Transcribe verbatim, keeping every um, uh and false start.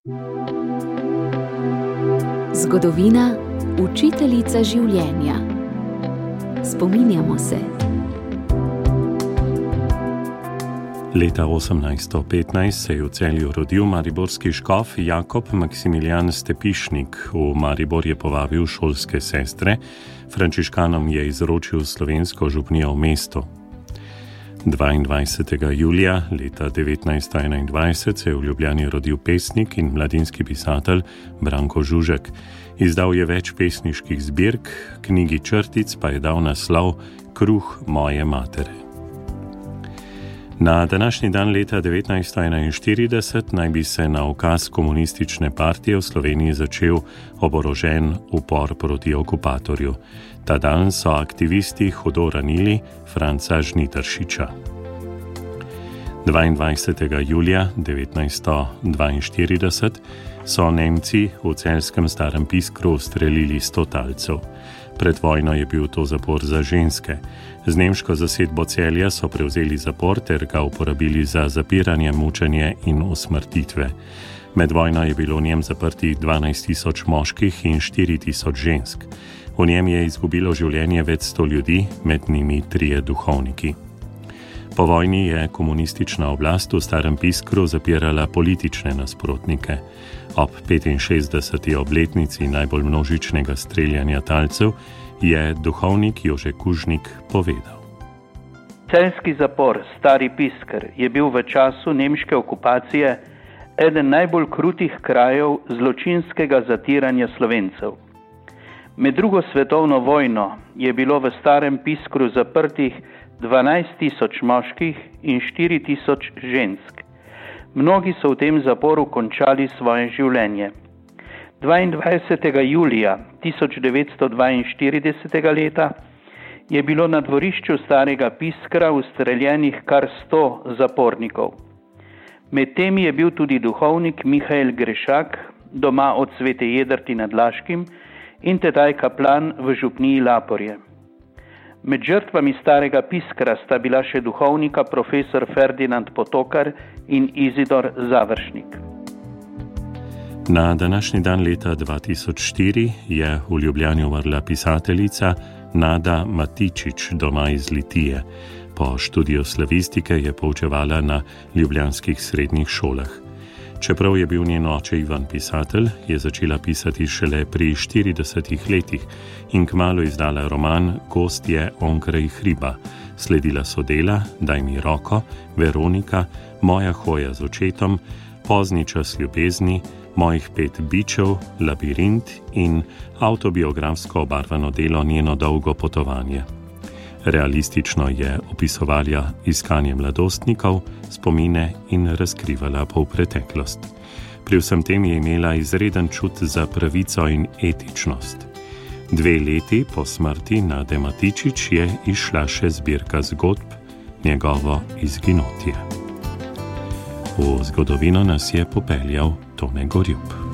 Zgodovina, učiteljica življenja. Spominjamo se. Leta osemnajststo petnajst se je v Celju rodil mariborski škof Jakob Maksimilijan Stepišnik. V Maribor je povabil šolske sestre, frančiškanom je izročil slovensko župnijo v mestu. dvaindvajsetega julija leta devetnajststo enaindvajset se je v Ljubljani rodil pesnik in mladinski pisatelj Branko Žužek. Izdal je več pesniških zbirk, knjigi črtic pa je dal naslov Kruh moje matere. Na današnji dan leta devetnajststo enainštirideset naj bi se na ukaz komunistične partije v Sloveniji začel oborožen upor proti okupatorju. Ta dan so aktivisti hudo ranili Franca Žnidaršiča. dvaindvajsetega julija devetnajststo dvainštirideset so Nemci v celjskem Starem Piskru ustrelili sto talcev. Pred vojno je bil to zapor za ženske. Z nemško zasedbo Celja so prevzeli zapor ter ga uporabili za zapiranje, mučenje in usmrtitve. Med vojno je bilo v njem zaprtih dvanajst tisoč moških in štiri tisoč žensk. V njem je izgubilo življenje več sto ljudi, med njimi trije duhovniki. Po vojni je komunistična oblast v Starem Piskru zapirala politične nasprotnike. Ob petinšestdeseti obletnici najbolj množičnega streljanja talcev je duhovnik Jože Kužnik povedal. Celjski zapor Stari Pisker je bil v času nemške okupacije eden najbolj krutih krajev zločinskega zatiranja Slovencev. Med drugo svetovno vojno je bilo v Starem Piskru zaprtih dvanajst tisoč moških in štiri tisoč žensk. Mnogi so v tem zaporu končali svoje življenje. dvaindvajsetega julija tisoč devetsto dvainštiridesetega leta je bilo na dvorišču Starega Piskra ustreljenih kar sto zapornikov. Med temi je bil tudi duhovnik Mihael Grešak, doma od Svete Jedrti nad Laškim in tedaj kaplan v župniji Laporje. Med žrtvami Starega Piskra sta bila še duhovnika profesor Ferdinand Potokar in Izidor Završnik. Na današnji dan leta dva tisoč štiri je v Ljubljani umrla pisateljica Nada Matičič, doma iz Litije. Po študiju slavistike je poučevala na ljubljanskih srednjih šolah. Čeprav je bil njen oče Ivan pisatelj, je začela pisati šele pri štiridesetih letih in kmalu izdala roman Gostje onkraj hriba. Sledila so dela Daj mi roko, Veronika, Moja hoja z očetom, Pozni čas ljubezni, Mojih pet bičev, Labirint in avtobiografsko obarvano delo Njeno dolgo potovanje. Realistično je opisovala iskanje mladostnikov, spomine in razkrivala polpreteklost. Pri vsem tem je imela izreden čut za pravico in etičnost. Dve leti po smrti Nade Matičič je izšla še zbirka zgodb Njegovo izginotje. V zgodovino nas je popeljal Tone Gorjup.